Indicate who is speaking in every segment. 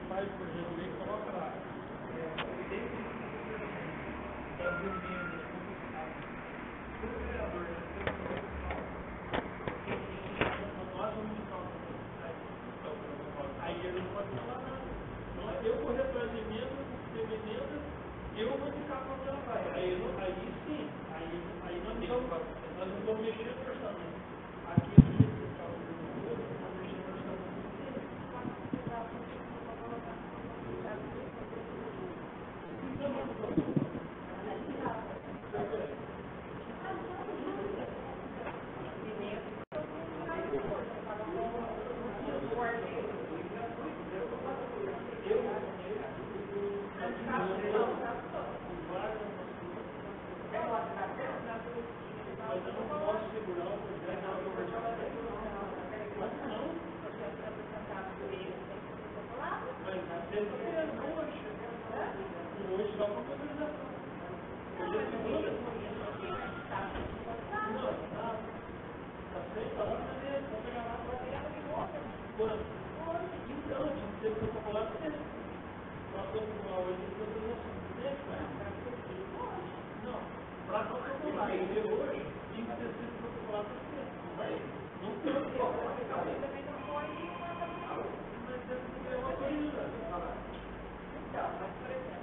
Speaker 1: faz, por exemplo, ele coloca lá. Aí ele não pode falar nada. Então, eu correr atrás de emenda, teve emenda, eu vou ficar para onde ela vai. Aí sim, aí nós não vamos mexer no orçamento. Aqui a gente está mexendo no orçamento. Mas eu não posso segurar o projeto na conversão. Mas não. Mas sexta-feira, não hoje. Hoje só para mobilização. Hoje é segunda. Não, tá certo, tá lá na mesa, vou pegar lá para quando? Então, tinha que ser popular sempre. Passou por uma hoje, não, para não popular, e de hoje, tinha que ter sido popular para sempre. Não tem o que mas é uma coisa. Então, mas por exemplo,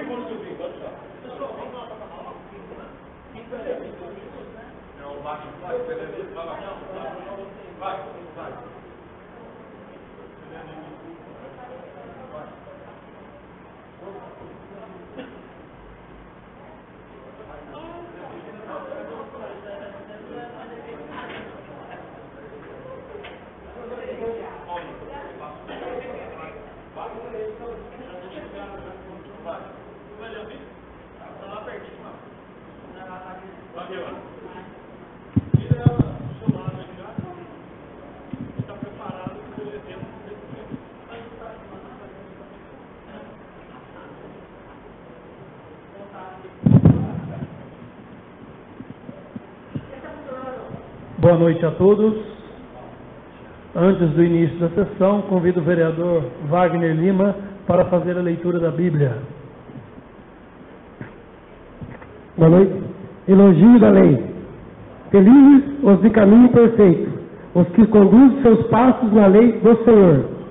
Speaker 1: vão subir, pode só. Pessoal, vamos lá para a aula. Não, vai, beleza. Vai.
Speaker 2: Boa noite a todos. Antes do início da sessão, convido o vereador Wagner Lima para fazer a leitura da Bíblia.
Speaker 3: Boa noite. Elogio da lei. Felizes os de caminho perfeito, os que conduzem seus passos na lei do Senhor.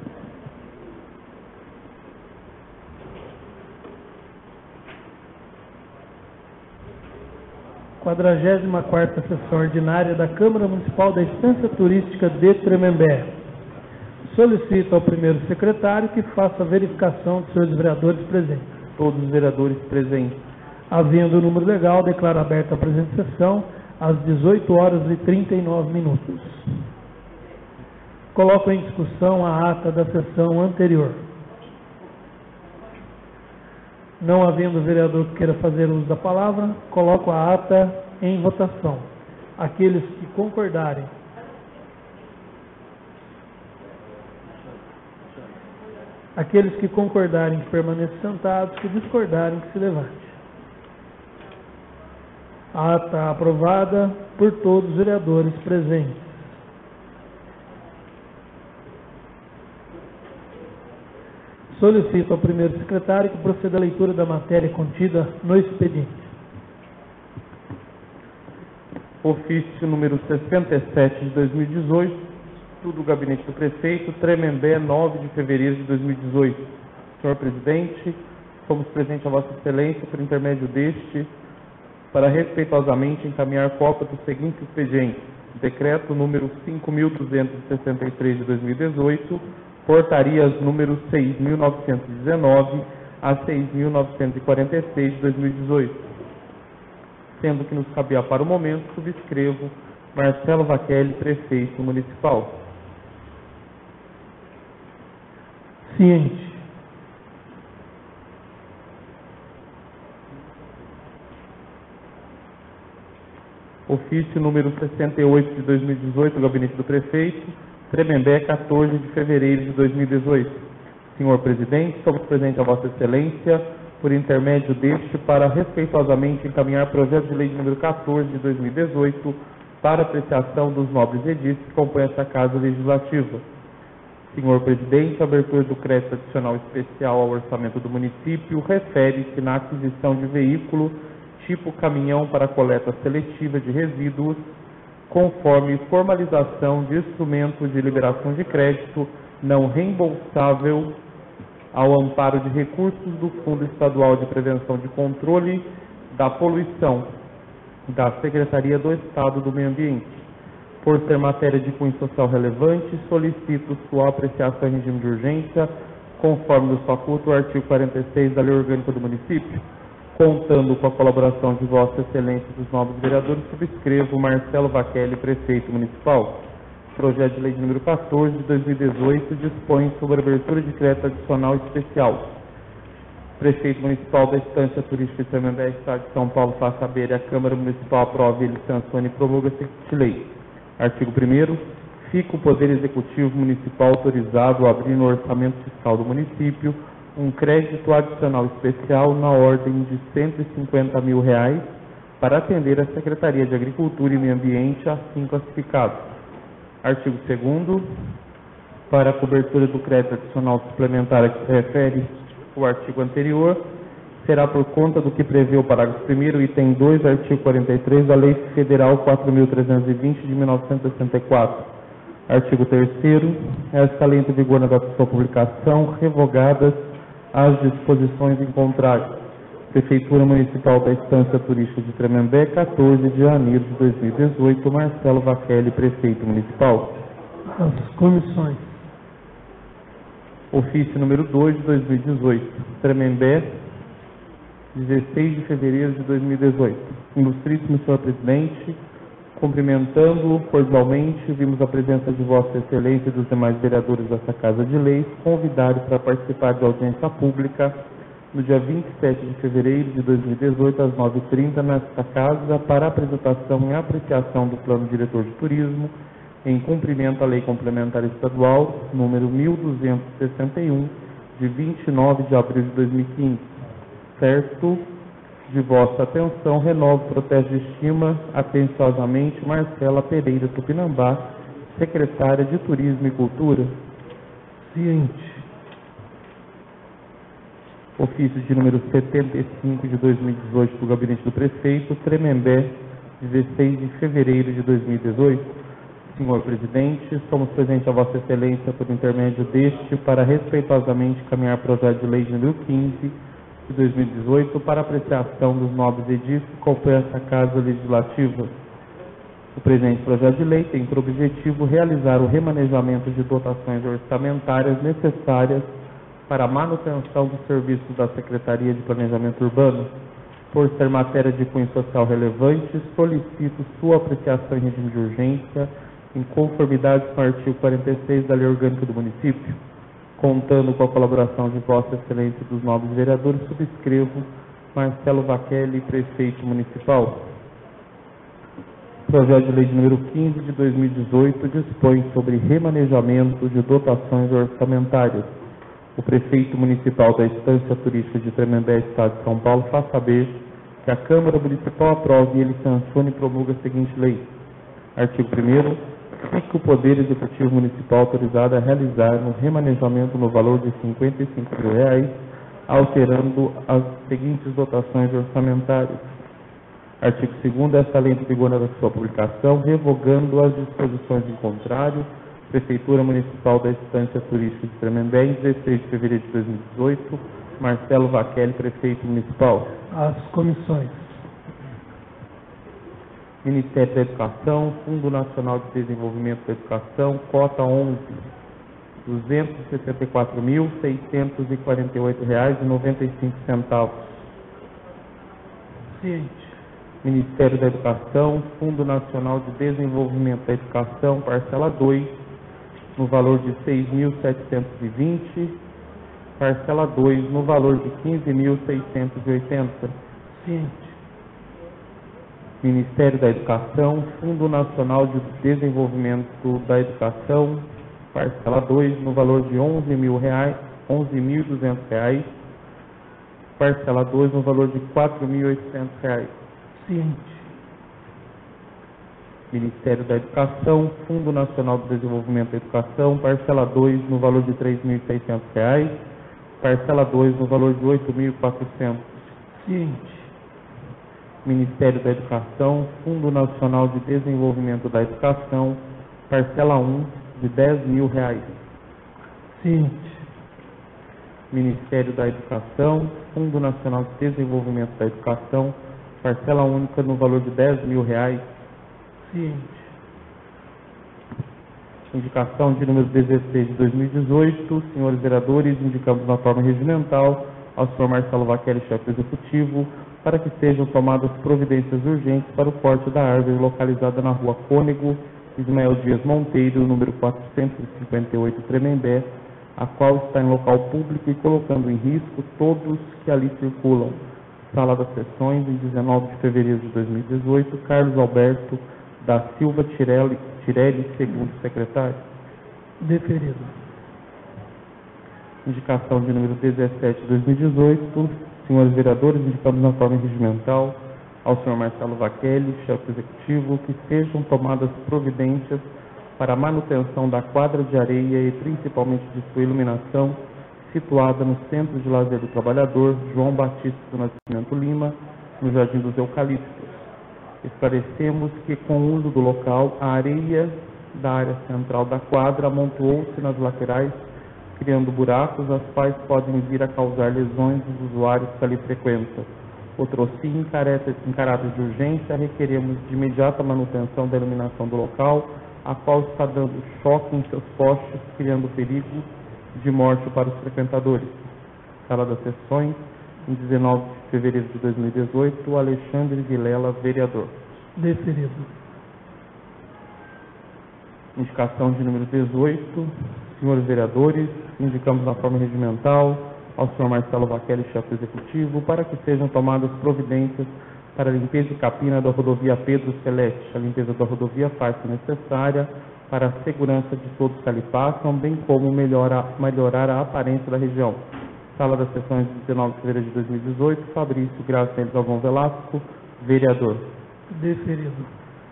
Speaker 2: Quadragésima quarta sessão ordinária da Câmara Municipal da Estância Turística de Tremembé. Solicito ao primeiro secretário que faça a verificação de seus vereadores presentes.
Speaker 4: Todos os vereadores presentes.
Speaker 2: Havendo o número legal, declaro aberta a presente sessão às 18 horas e 39 minutos. Coloco em discussão a ata da sessão anterior. Não havendo vereador que queira fazer uso da palavra, coloco a ata em votação. Aqueles que concordarem. Aqueles que concordarem que permaneçam sentados, que discordarem que se levante. A ata aprovada por todos os vereadores presentes. Solicito ao primeiro secretário que proceda à leitura da matéria contida no expediente.
Speaker 4: Ofício número 67 de 2018, do Gabinete do Prefeito, Tremembé, 9 de fevereiro de 2018. Senhor Presidente, somos presentes a Vossa Excelência, por intermédio deste, para respeitosamente encaminhar cópia do seguinte expediente: Decreto número 5.263 de 2018, portarias números 6.919 a 6.946 de 2018. Sendo que nos cabia para o momento, subscrevo Marcelo Vachelli, Prefeito Municipal.
Speaker 2: Ciente.
Speaker 4: Ofício número 68 de 2018, Gabinete do Prefeito, Tremembé, 14 de fevereiro de 2018. Senhor Presidente, somos presentes a Vossa Excelência, por intermédio deste, para respeitosamente encaminhar projeto de lei número 14 de 2018 para apreciação dos nobres edis que compõem esta Casa Legislativa. Senhor Presidente, a abertura do crédito adicional especial ao orçamento do município refere-se na aquisição de veículo tipo caminhão para coleta seletiva de resíduos, conforme formalização de instrumento de liberação de crédito não reembolsável ao amparo de recursos do Fundo Estadual de Prevenção de Controle da Poluição, da Secretaria do Estado do Meio Ambiente. Por ser matéria de cunho social relevante, solicito sua apreciação em regime de urgência, conforme nos faculta o artigo 46 da Lei Orgânica do Município. Contando com a colaboração de Vossa Excelência e dos nobres vereadores, subscrevo Marcelo Vachelli, Prefeito Municipal. Projeto de lei número 14 de 2018 dispõe sobre a abertura de crédito adicional especial. Prefeito Municipal da Estância Turística de Tremembé, Estado de São Paulo, faça saber e a Câmara Municipal aprove e sancione e promulga a seguinte lei. Artigo 1º. Fica o Poder Executivo Municipal autorizado a abrir no orçamento fiscal do município um crédito adicional especial na ordem de R$150 mil para atender a Secretaria de Agricultura e Meio Ambiente, assim classificado. Artigo 2º. Para a cobertura do crédito adicional suplementar a que se refere o artigo anterior, será por conta do que prevê o parágrafo 1º, item 2, artigo 43 da Lei Federal 4.320 de 1964. Artigo 3º. Esta lei entra em vigor na data de sua publicação, revogadas As disposições em contrário. Prefeitura Municipal da Estância Turística de Tremembé, 14 de janeiro de 2018, Marcelo Vachelli, Prefeito Municipal.
Speaker 2: As comissões.
Speaker 4: Ofício número 2 de 2018, Tremembé, 16 de fevereiro de 2018. Ilustríssimo senhor presidente, cumprimentando-o cordialmente, vimos a presença de Vossa Excelência e dos demais vereadores dessa Casa de Leis, convidados para participar de audiência pública no dia 27 de fevereiro de 2018, às 9h30, nesta Casa, para apresentação e apreciação do Plano Diretor de Turismo, em cumprimento à Lei Complementar Estadual, número 1261, de 29 de abril de 2015. Certo de vossa atenção, renovo o protesto de estima, atenciosamente, Marcela Pereira Tupinambá, Secretária de Turismo e Cultura.
Speaker 2: Ciente.
Speaker 4: Ofício de número 75 de 2018 do Gabinete do Prefeito, Tremembé, 16 de fevereiro de 2018. Senhor Presidente, somos presentes a Vossa Excelência por intermédio deste para respeitosamente caminhar projeto de lei de número 15 de 2018 para apreciação dos nobres edis que compõem essa Casa Legislativa. O presente projeto de lei tem por objetivo realizar o remanejamento de dotações orçamentárias necessárias para a manutenção dos serviços da Secretaria de Planejamento Urbano. Por ser matéria de cunho social relevante, solicito sua apreciação em regime de urgência, em conformidade com o artigo 46 da Lei Orgânica do Município. Contando com a colaboração de Vossa Excelência e dos nobres vereadores, subscrevo Marcelo Vachelli, Prefeito Municipal. Projeto de Lei de número 15 de 2018 dispõe sobre remanejamento de dotações orçamentárias. O Prefeito Municipal da Estância Turística de Tremembé, Estado de São Paulo, faz saber que a Câmara Municipal aprove e ele sancione e promulga a seguinte lei. Artigo 1º. Fica o Poder Executivo Municipal autorizado a realizar no remanejamento no valor de R$ 55.000, alterando as seguintes dotações orçamentárias. Artigo 2º. Esta lei em vigor na sua publicação, revogando as disposições em contrário. Prefeitura Municipal da Estância Turística de Tremembé, em 16 de fevereiro de 2018, Marcelo Vachelli, Prefeito Municipal.
Speaker 2: As comissões.
Speaker 4: Ministério da Educação, Fundo Nacional de Desenvolvimento da Educação, cota 11, R$ 264.648,95.
Speaker 2: Ciente.
Speaker 4: Ministério da Educação, Fundo Nacional de Desenvolvimento da Educação, parcela 2, no valor de R$ 6.720, parcela 2, no valor de R$ 15.680.
Speaker 2: Ciente.
Speaker 4: Ministério da Educação, Fundo Nacional de Desenvolvimento da Educação, parcela 2, no valor de R$ 11.200, parcela 2, no valor de R$ 4.800.
Speaker 2: Ciente.
Speaker 4: Ministério da Educação, Fundo Nacional de Desenvolvimento da Educação, parcela 2, no valor de R$ 3.600, parcela 2, no valor de R$ 8.400.
Speaker 2: Ciente.
Speaker 4: Ministério da Educação, Fundo Nacional de Desenvolvimento da Educação, parcela 1, de R$ 10.000.
Speaker 2: Ciente.
Speaker 4: Ministério da Educação, Fundo Nacional de Desenvolvimento da Educação, parcela única no valor de R$ 10.000.
Speaker 2: Ciente.
Speaker 4: Indicação de número 16 de 2018, senhores vereadores, indicamos na forma regimental ao senhor Marcelo Vachelli, chefe executivo, para que sejam tomadas providências urgentes para o corte da árvore localizada na rua Cônego Ismael Dias Monteiro, número 458, Tremembé, a qual está em local público e colocando em risco todos que ali circulam. Sala das Sessões, em 19 de fevereiro de 2018, Carlos Alberto da Silva Tirelli, segundo secretário.
Speaker 2: Deferido.
Speaker 4: Indicação de número 17 de 2018, senhores vereadores, indicamos na forma regimental ao senhor Marcelo Vachelli, chefe executivo, que sejam tomadas providências para a manutenção da quadra de areia e principalmente de sua iluminação, situada no Centro de Lazer do Trabalhador, João Batista do Nascimento Lima, no Jardim dos Eucaliptos. Esclarecemos que, com o uso do local, a areia da área central da quadra amontoou-se nas laterais, criando buracos, as quais podem vir a causar lesões dos usuários que ali frequentam. Outro sim, em caráter de urgência, requeremos de imediata manutenção da iluminação do local, a qual está dando choque em seus postes, criando perigo de morte para os frequentadores. Sala das Sessões, em 19 de fevereiro de 2018, Alexandre Vilela, vereador.
Speaker 2: Deferido.
Speaker 4: Indicação de número 18, senhores vereadores, indicamos na forma regimental ao senhor Marcelo Vaquelli, chefe executivo, para que sejam tomadas providências para a limpeza e capina da rodovia Pedro Celeste. A limpeza da rodovia faz-se necessária para a segurança de todos que ali passam, bem como melhorar a aparência da região. Sala das Sessões de 19 de fevereiro de 2018, Fabrício Graça Galvão Velasco, vereador.
Speaker 2: Deferido.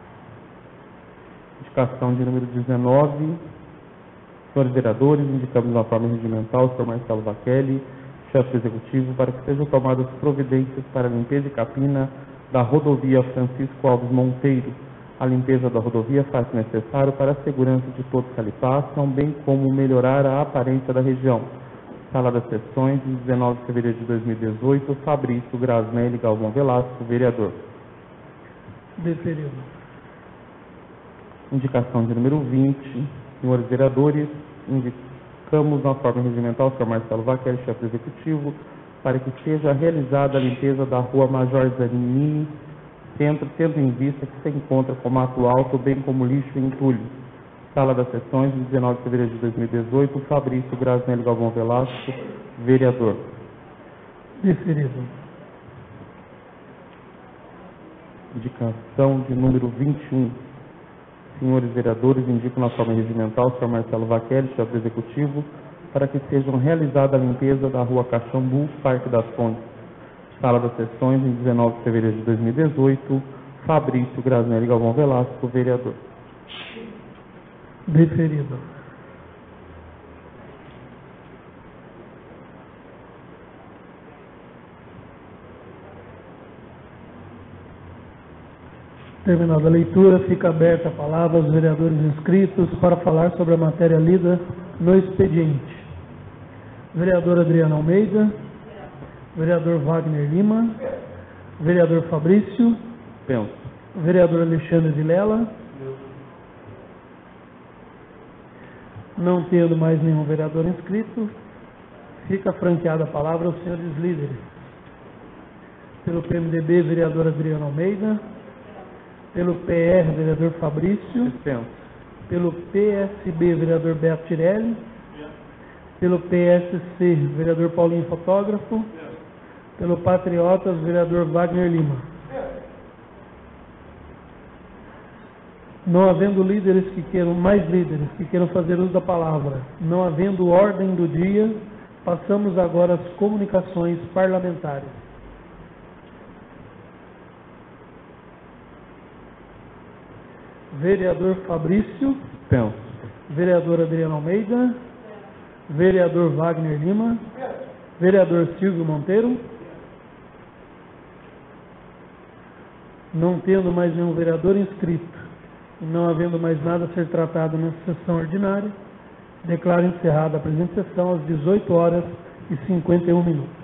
Speaker 4: Indicação de número 19, senhores vereadores, indicamos na forma regimental o senhor Marcelo Vaquelli, chefe executivo, para que sejam tomadas providências para a limpeza e capina da rodovia Francisco Alves Monteiro. A limpeza da rodovia faz-se necessário para a segurança de todos que ali passam, bem como melhorar a aparência da região. Sala das Sessões, de 19 de fevereiro de 2018, Fabrício Grasmelli Galvão Velasco, vereador.
Speaker 2: Deferido.
Speaker 4: Indicação de número 20, senhores vereadores, indicamos na forma regimental o senhor Marcelo Vaquelli, chefe executivo, para que seja realizada a limpeza da rua Major Zanini, centro, tendo em vista que se encontra com mato alto, bem como lixo e entulho. Sala das Sessões, de 19 de fevereiro de 2018, Fabrício Grasmelli Galvão Velasco, vereador.
Speaker 2: Deferido.
Speaker 4: Indicação de número 21. Senhores vereadores, indico na forma regimental o senhor Marcelo Vaquelli, chefe executivo, para que sejam realizada a limpeza da rua Caxambu, Parque das Fontes. Sala das Sessões, em 19 de fevereiro de 2018, Fabrício Grasmelli Galvão Velasco, vereador.
Speaker 2: Deferido. Terminada a leitura, fica aberta a palavra aos vereadores inscritos para falar sobre a matéria lida no expediente. Vereador Adriano Almeida, vereador Wagner Lima, vereador Fabrício,
Speaker 4: Penso.
Speaker 2: vereador Alexandre Vilela. Não tendo mais nenhum vereador inscrito, fica franqueada a palavra aos senhores líderes. Pelo PMDB, vereador Adriano Almeida. Pelo PR, vereador Fabrício.
Speaker 4: Penso.
Speaker 2: Pelo PSB, vereador Beto Tirelli. Pelo PSC, vereador Paulinho Fotógrafo. Pelo Patriotas, vereador Wagner Lima. Não havendo mais líderes que queiram fazer uso da palavra, não havendo ordem do dia, passamos agora às comunicações parlamentares. Vereador Fabrício.
Speaker 4: Penso.
Speaker 2: Vereador Adriano Almeida. Vereador Wagner Lima. Vereador Silvio Monteiro. Não tendo mais nenhum vereador inscrito e não havendo mais nada a ser tratado nessa sessão ordinária, declaro encerrada a presente sessão às 18 horas e 51 minutos.